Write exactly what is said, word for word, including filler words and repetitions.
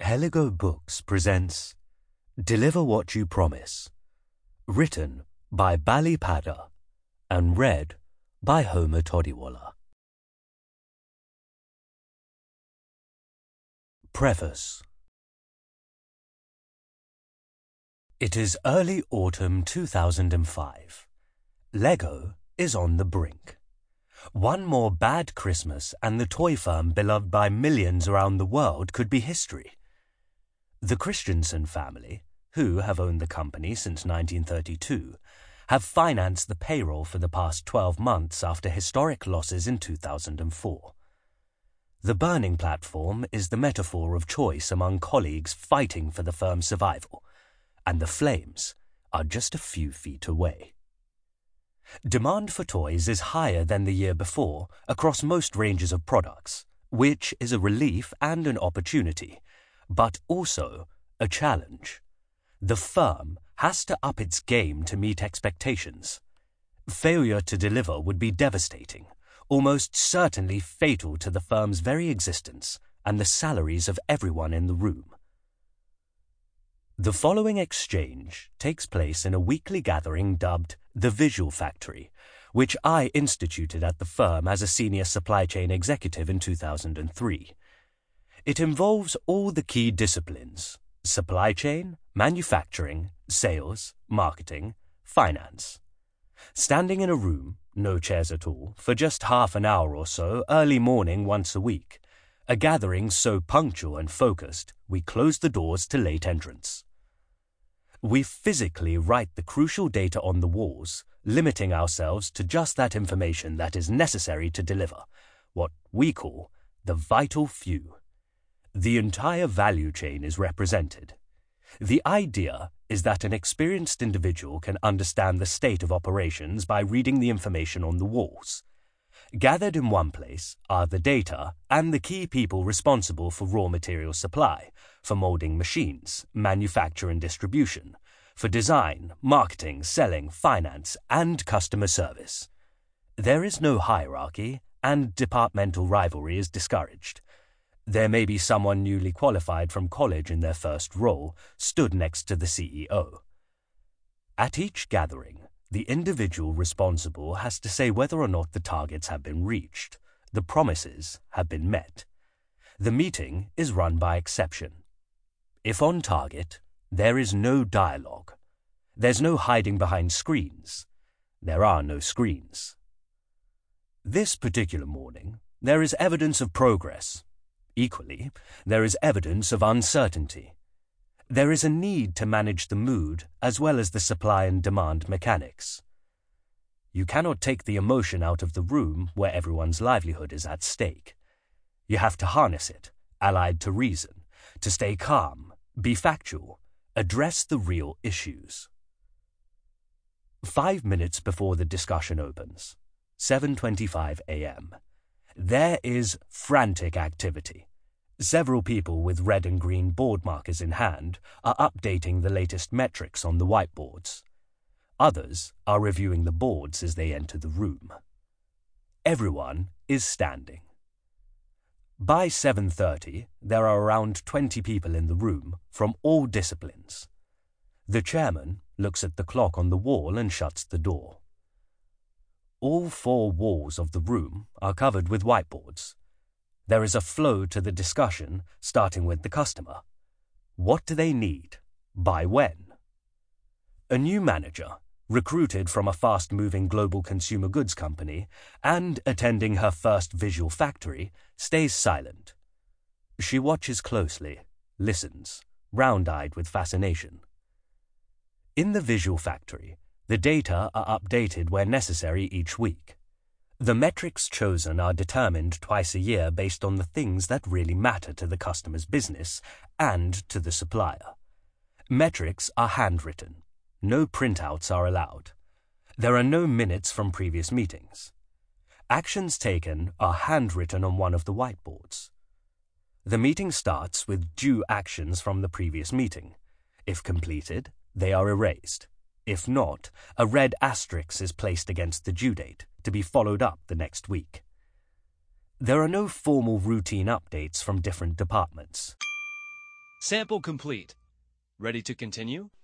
Heligo Books presents Deliver What You Promise, written by Bali Pada and read by Homer Todiwala. Preface. It is early autumn two thousand five. Lego is on the brink. One more bad Christmas and the toy firm beloved by millions around the world could be history. The Christensen family, who have owned the company since nineteen thirty-two, have financed the payroll for the past twelve months after historic losses in two thousand four. The burning platform is the metaphor of choice among colleagues fighting for the firm's survival, and the flames are just a few feet away. Demand for toys is higher than the year before across most ranges of products, which is a relief and an opportunity, but also a challenge. The firm has to up its game to meet expectations. Failure to deliver would be devastating, almost certainly fatal to the firm's very existence and the salaries of everyone in the room. The following exchange takes place in a weekly gathering dubbed The Visual Factory, which I instituted at the firm as a senior supply chain executive in two thousand three. It involves all the key disciplines: supply chain, manufacturing, sales, marketing, finance. Standing in a room, no chairs at all, for just half an hour or so, early morning once a week. A gathering so punctual and focused, we close the doors to late entrants. We physically write the crucial data on the walls, limiting ourselves to just that information that is necessary to deliver, what we call the vital few. The entire value chain is represented. The idea is that an experienced individual can understand the state of operations by reading the information on the walls. Gathered in one place are the data and the key people responsible for raw material supply, for molding machines, manufacture and distribution, for design, marketing, selling, finance, and customer service. There is no hierarchy, and departmental rivalry is discouraged. There may be someone newly qualified from college in their first role, stood next to the C E O. At each gathering, the individual responsible has to say whether or not the targets have been reached, the promises have been met. The meeting is run by exception. If on target, there is no dialogue. There's no hiding behind screens. There are no screens. This particular morning, there is evidence of progress. Equally, there is evidence of uncertainty. There is a need to manage the mood as well as the supply and demand mechanics. You cannot take the emotion out of the room where everyone's livelihood is at stake. You have to harness it, allied to reason, to stay calm, be factual, address the real issues. Five minutes before the discussion opens, seven twenty-five a m, there is frantic activity. Several people with red and green board markers in hand are updating the latest metrics on the whiteboards. Others are reviewing the boards as they enter the room. Everyone is standing. By seven thirty, there are around twenty people in the room from all disciplines. The chairman looks at the clock on the wall and shuts the door. All four walls of the room are covered with whiteboards. There is a flow to the discussion, starting with the customer. What do they need? By when? A new manager, recruited from a fast-moving global consumer goods company and attending her first visual factory, stays silent. She watches closely, listens, round-eyed with fascination. In the visual factory, the data are updated where necessary each week. The metrics chosen are determined twice a year based on the things that really matter to the customer's business and to the supplier. Metrics are handwritten. No printouts are allowed. There are no minutes from previous meetings. Actions taken are handwritten on one of the whiteboards. The meeting starts with due actions from the previous meeting. If completed, they are erased. If not, a red asterisk is placed against the due date, to be followed up the next week. There are no formal routine updates from different departments. Sample complete. Ready to continue?